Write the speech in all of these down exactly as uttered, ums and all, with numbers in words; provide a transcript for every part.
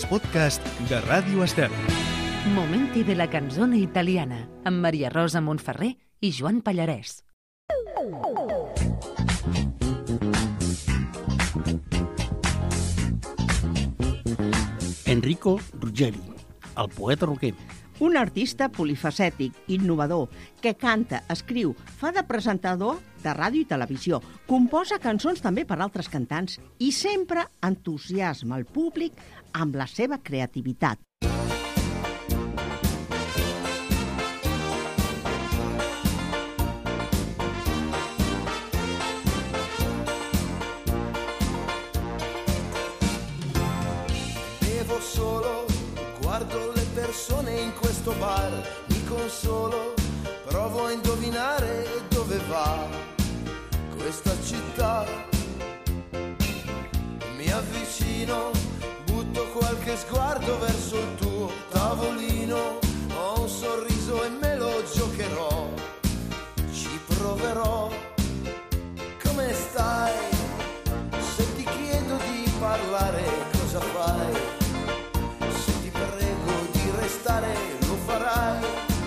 els podcasts de Ràdio Estel. Momenti de la canzone italiana amb Maria Rosa Montferrer i Joan Pallarès. Enrico Ruggeri, el poeta roquer. Un artista polifacètic, innovador, que canta, escriu, fa de presentador de ràdio i televisió, composa cançons també per altres cantants i sempre entusiasma el públic amb la seva creativitat. Bevo solo, guardo le persone in questo bar, mi consolo, provo a indovinare dove va questa città. Mi avvicino, butto qualche sguardo verso il tuo tavolino, ho un sorriso e me lo giocherò, ci proverò. Come stai? Se ti chiedo di parlare, cosa fai? Se ti prego di restare, lo farai.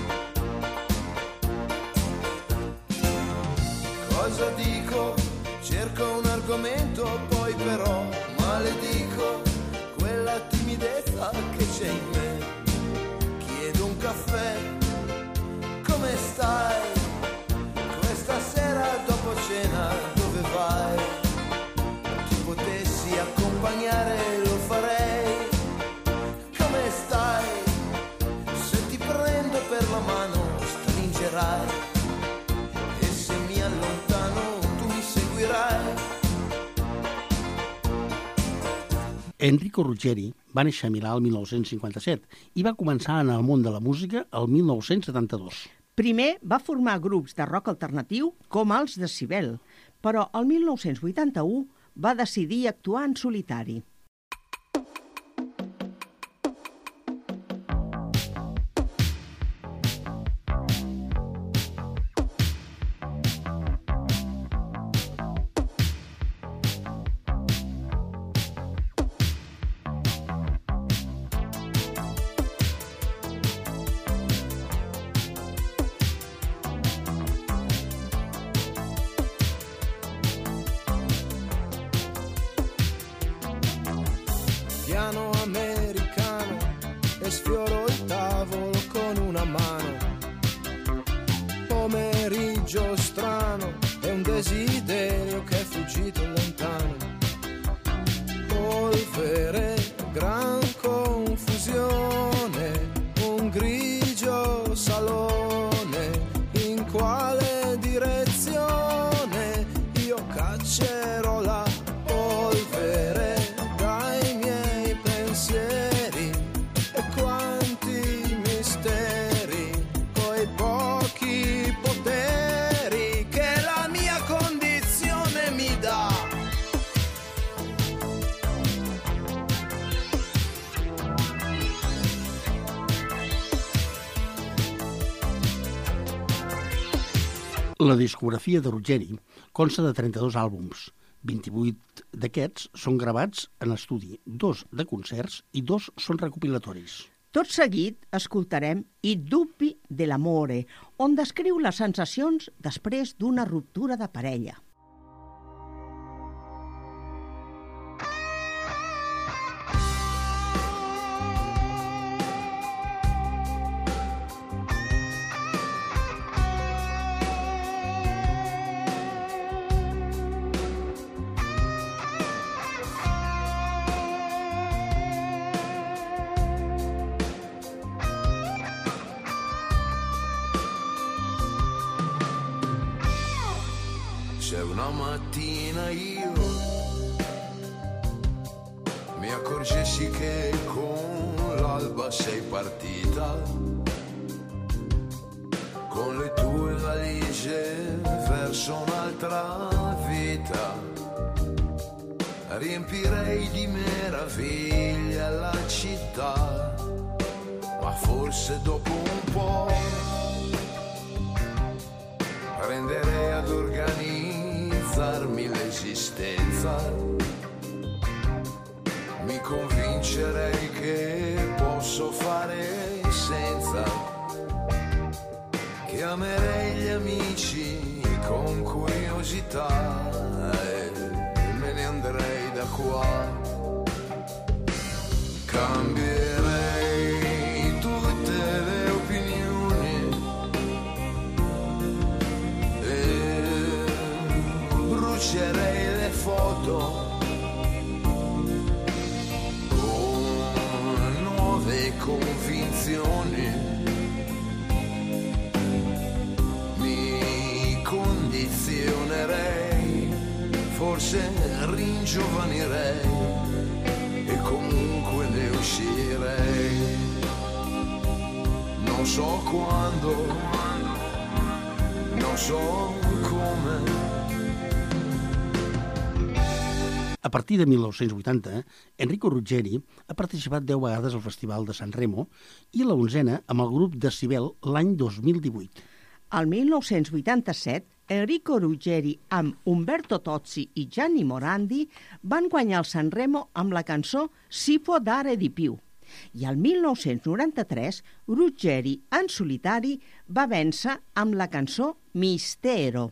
Cosa dico? Cerco un argomento, poi però maledico quella timidezza che c'è in me. Chiedo un caffè, come stai? Questa sera dopo cena dove vai? Ti potessi accompagnare, lo farei. Come stai? Se ti prendo per la mano stringerai, e se mi allontano tu mi seguirai. Enrico Ruggeri va néixer a Milà el mil nou-cents cinquanta-set i va començar en el món de la música el mil nou-cents setanta-dos. Primer va formar grups de rock alternatiu com els Decibel, però el mil nou-cents vuitanta-u va decidir actuar en solitari. Piano americano e sfioro il tavolo con una mano. Pomeriggio strano è un desiderio che è fuggito lontano. Polvere, gran confusione, un grigio salone. In quale direzione io caccerò la polvere? La discografia de Ruggeri consta de trenta-dos àlbums. vint-i-vuit d'aquests són gravats en estudi, dos de concerts i dos són recopilatoris. Tot seguit escoltarem I dubbi dell'amore, on descriu les sensacions després d'una ruptura de parella. C'è una mattina io mi accorgessi che con l'alba sei partita, con le tue valigie verso un'altra vita. Riempirei di meraviglia la città, ma forse dopo un po' prenderei ad organizzarmi l'esistenza. Mi convincerei che posso fare senza, che amerei gli amici con curiosità e me ne andrei da qua. Cambierei tutte le opinioni e brucerei le foto con nuove convinzioni. Mi condizionerei, forse ringiovanirei e comunque ne uscirei. Non so quando, non so come. A partir de mil nou-cents vuitanta, Enrico Ruggeri ha participat deu vegades al Festival de San Remo i la onzena amb el grup Decibel l'any dos mil divuit. Al mil nou-cents vuitanta-set, Enrico Ruggeri amb Umberto Tozzi i Gianni Morandi van guanyar el San Remo amb la cançó Si può dare di più. I al mil nou-cents noranta-tres, Ruggeri, en solitari, va vèncer amb la cançó Mistero.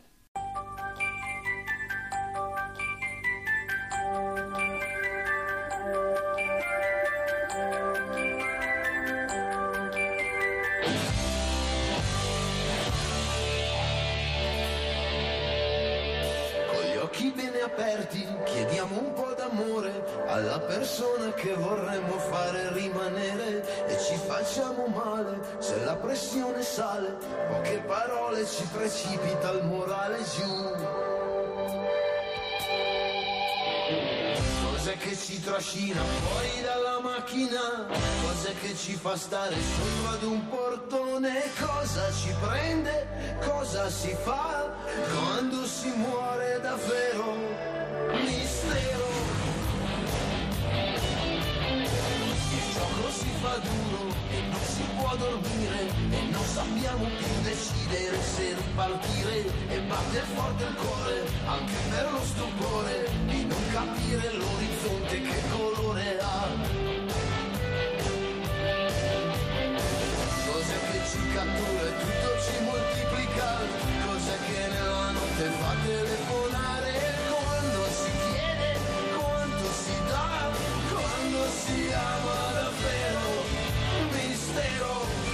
Occhi bene aperti, chiediamo un po' d'amore alla persona che vorremmo fare rimanere e ci facciamo male se la pressione sale, poche parole ci precipita il morale giù. Cos'è che ci trascina fuori dalla macchina? Cos'è che ci fa stare sopra ad un portone? Cosa ci prende? Cosa si fa quando si muore davvero? Mistero. Il gioco si fa duro e non si può dormire e non sappiamo più decidere se ripartire e batte forte il cuore anche per lo stupore di non capire l'orizzonte che colore ha. Cos'è che ci cattura e tutto ci moltiplica? Cos'è che nella notte fa telefonare? Quando si chiede, quanto si dà, quando si ama davvero, mistero.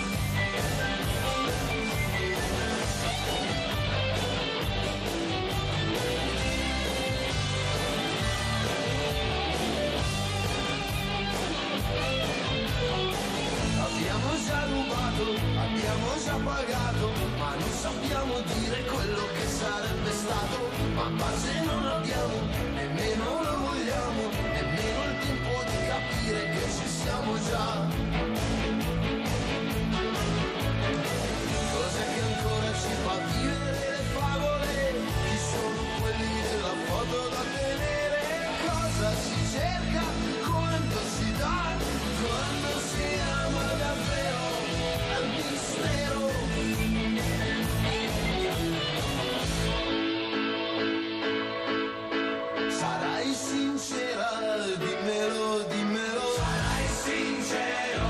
Abbiamo già rubato, abbiamo già pagato, ma non sappiamo dire quello che sarebbe stato. Ma pace non abbiamo, nemmeno lo vogliamo, nemmeno il tempo di capire che ci siamo già. Cos'è che ancora ci fa vivere le favole? Chi sono quelli della foto da tenere? Cosa si cerca? Quanto si dà? Quando si ama davvero? È un mistero. Sarai sincera, dimmelo, dimmelo. Sarai sincero.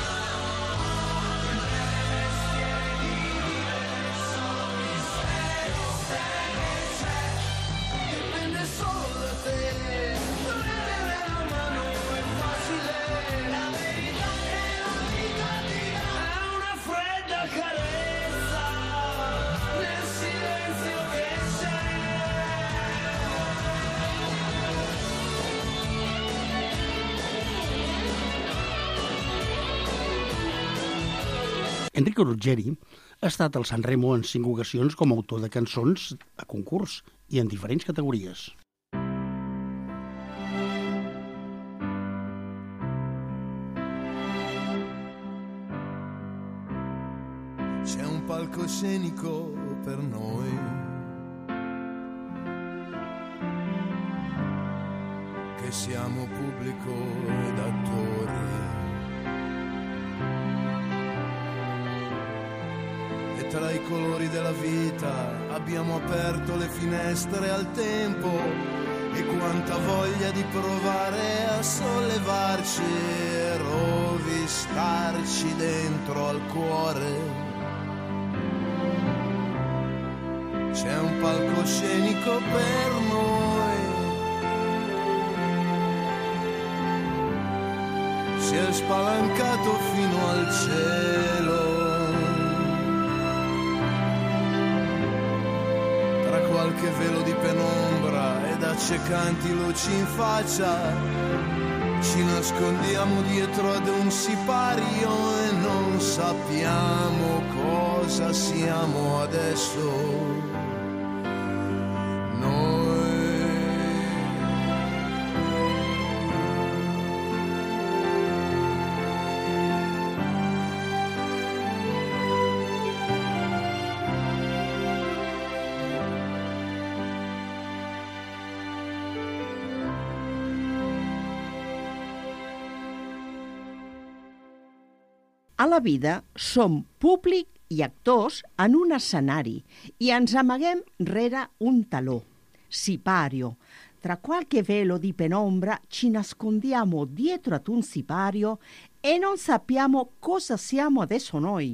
Dipende solo da te. Tenere la mano è facile. La verità che la vita ti dà è una fredda carezza nel silenzio che c'è. Enrico Ruggeri ha estat al San Remo en cinc ocasions com a autor de cançons a concurs i en diferents categories. C'è un palcoscenico per noi, che siamo pubblico ed attori. E tra i colori della vita abbiamo aperto le finestre al tempo, e quanta voglia di provare a sollevare provarci e rovistarci dentro al cuore. C'è un palcoscenico per noi, si è spalancato fino al cielo, tra qualche velo di penombra ed accecanti luci in faccia, ci nascondiamo dietro ad un sipario e non sappiamo cosa siamo adesso. A la vida som públic i actors en un escenari i ens amaguem rere un taló, sipario. Tra qualche velo di penombra ci nascondiamo dietro ad un sipario e non sappiamo cosa siamo adesso noi.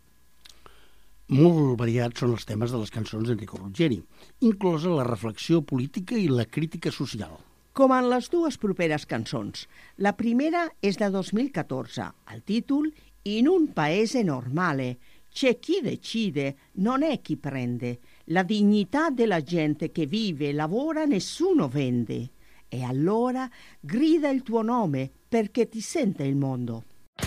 Molt variats són els temes de les cançons d'Enrico Ruggeri, inclosa la reflexió política i la crítica social. Com en les dues properes cançons. La primera és de dos mil catorze. El títol In un paese normale c'è chi decide, non è chi prende. La dignità della gente che vive e lavora nessuno vende. E allora grida il tuo nome perché ti sente il mondo.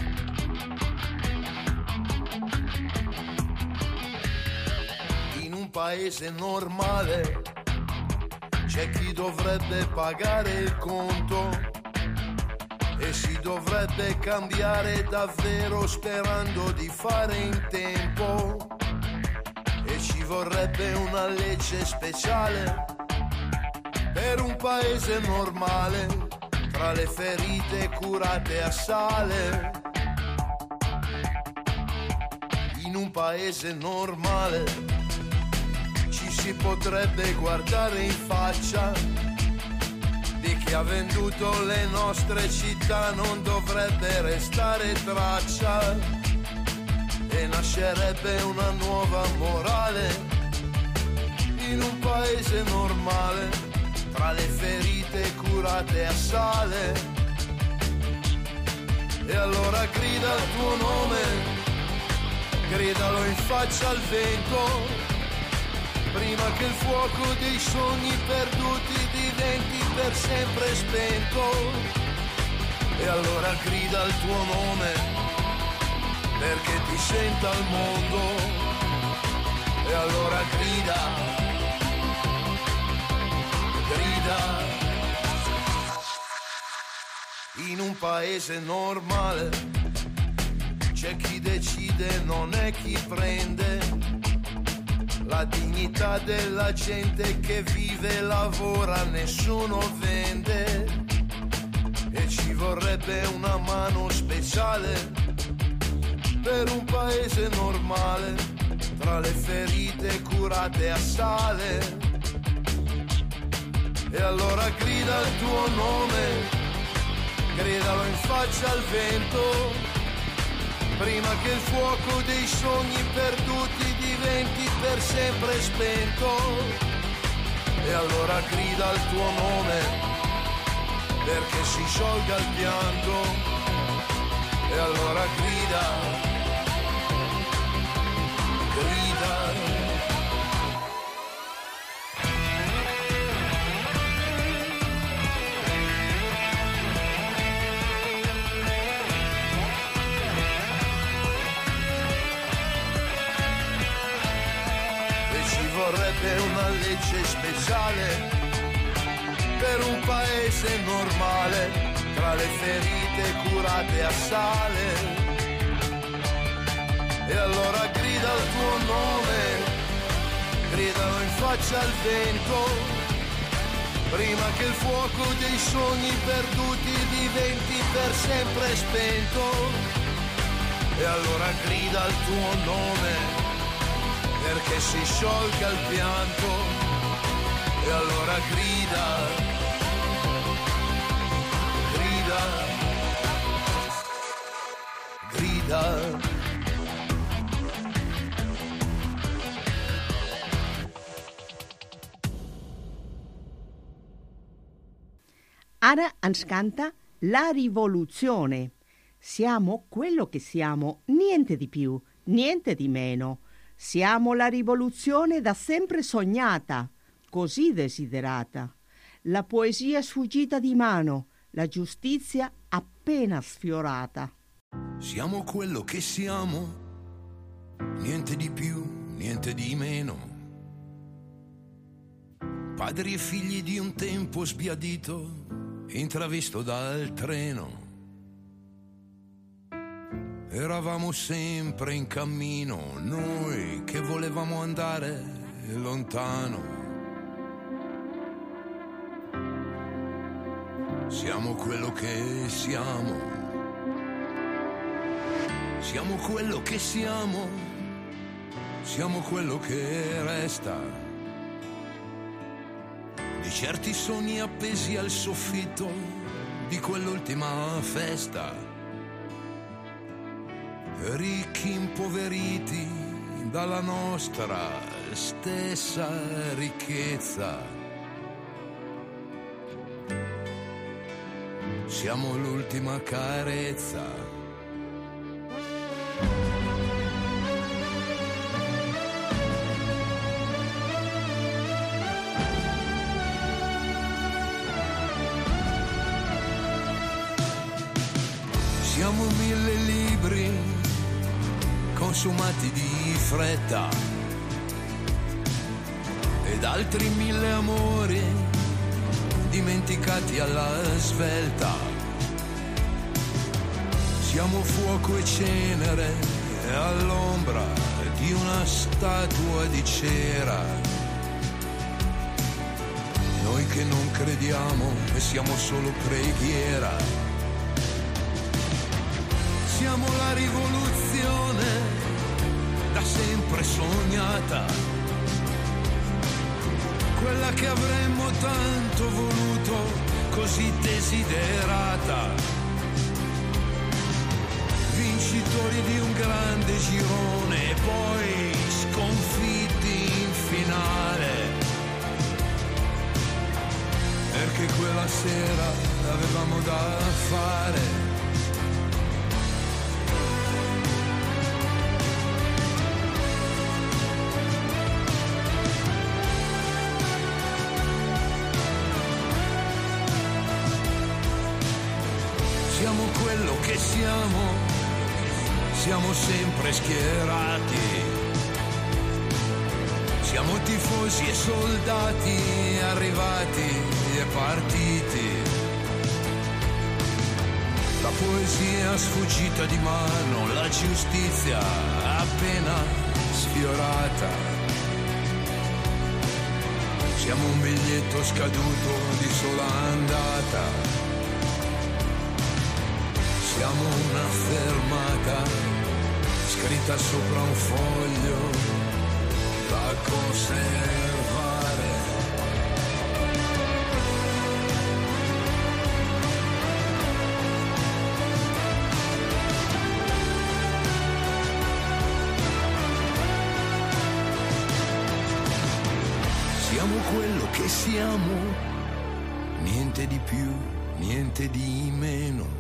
In un paese normale c'è chi dovrebbe pagare il conto e si dovrebbe cambiare davvero sperando di fare in tempo, e ci vorrebbe una legge speciale per un paese normale, tra le ferite curate a sale. In un paese normale ci si potrebbe guardare in faccia, di chi ha venduto le nostre città non dovrebbe restare traccia, e nascerebbe una nuova morale in un paese normale, tra le ferite curate a sale. E allora grida il tuo nome, gridalo in faccia al vento, prima che il fuoco dei sogni perduti diventi per sempre spento. E allora grida il tuo nome perché ti senta il mondo. E allora grida, grida. In un paese normale c'è chi decide, non è chi prende. La dignità della gente che vive e lavora nessuno vende, e ci vorrebbe una mano speciale per un paese normale, tra le ferite curate a sale. E allora grida il tuo nome, gridalo in faccia al vento, prima che il fuoco dei sogni perduti diventi per sempre spento. E allora grida il tuo nome perché si sciolga il pianto. E allora grida, grida. Vorrebbe una legge speciale per un paese normale, tra le ferite curate a sale. E allora grida il tuo nome, gridalo in faccia al vento, prima che il fuoco dei sogni perduti diventi per sempre spento. E allora grida il tuo nome perché si sciolga il pianto. E allora grida, grida. vita. Ara ens canta La rivoluzione. Siamo quello che siamo, niente di più, niente di meno. Siamo la rivoluzione da sempre sognata, così desiderata. La poesia sfuggita di mano, la giustizia appena sfiorata. Siamo quello che siamo, niente di più, niente di meno. Padri e figli di un tempo sbiadito, intravisto dal treno. Eravamo sempre in cammino, noi che volevamo andare lontano. Siamo quello che siamo, siamo quello che siamo, siamo quello che resta. Di certi sogni appesi al soffitto di quell'ultima festa, ricchi impoveriti dalla nostra stessa ricchezza. Siamo l'ultima carezza. Siamo mille libri consumati di fretta ed altri mille amori dimenticati alla svelta. Siamo fuoco e cenere all'ombra di una statua di cera. Noi che non crediamo e siamo solo preghiera. Siamo la rivoluzione da sempre sognata, quella che avremmo tanto voluto, così desiderata. Vincitori di un grande girone e poi sconfitti in finale, perché quella sera avevamo da fare. Siamo quello che siamo, siamo sempre schierati. Siamo tifosi e soldati, arrivati e partiti. La poesia sfuggita di mano, la giustizia appena sfiorata. Siamo un biglietto scaduto di sola andata. Siamo una fermata scritta sopra un foglio da conservare. Siamo quello che siamo, niente di più, niente di meno.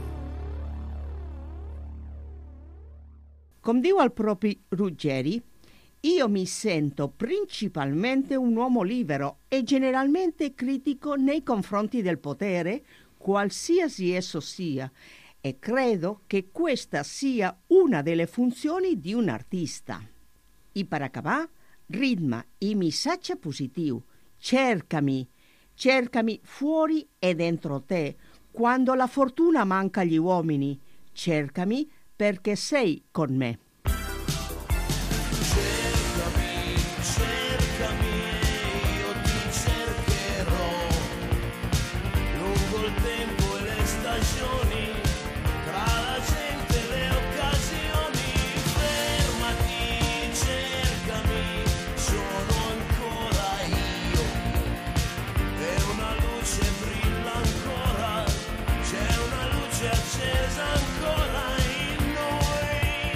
Com diu el propi Ruggeri, io mi sento principalmente un uomo libero e generalmente critico nei confronti del potere, qualsiasi esso sia, e credo che questa sia una delle funzioni di un artista. I per acabar, ritme i missatge positiu. Cercami, cercami fuori e dentro te, quando la fortuna manca agli uomini. Cercami perché sei con me. Cercami, cercami, io ti cercherò lungo il tempo e le stagioni, tra la gente e le occasioni. Fermati, cercami, sono ancora io e una luce brilla ancora, c'è una luce accesa ancora in noi.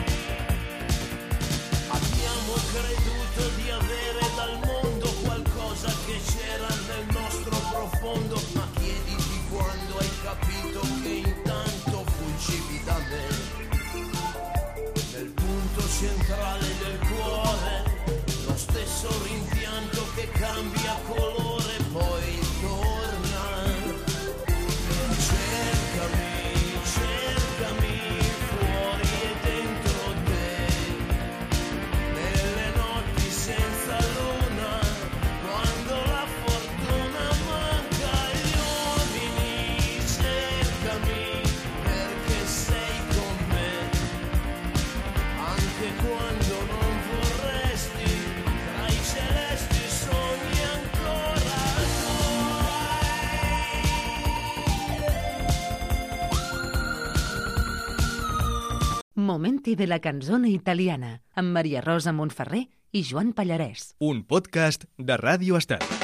Momenti de la canzone italiana, amb Maria Rosa Montferrer i Joan Pallarès. Un podcast de Ràdio Estel.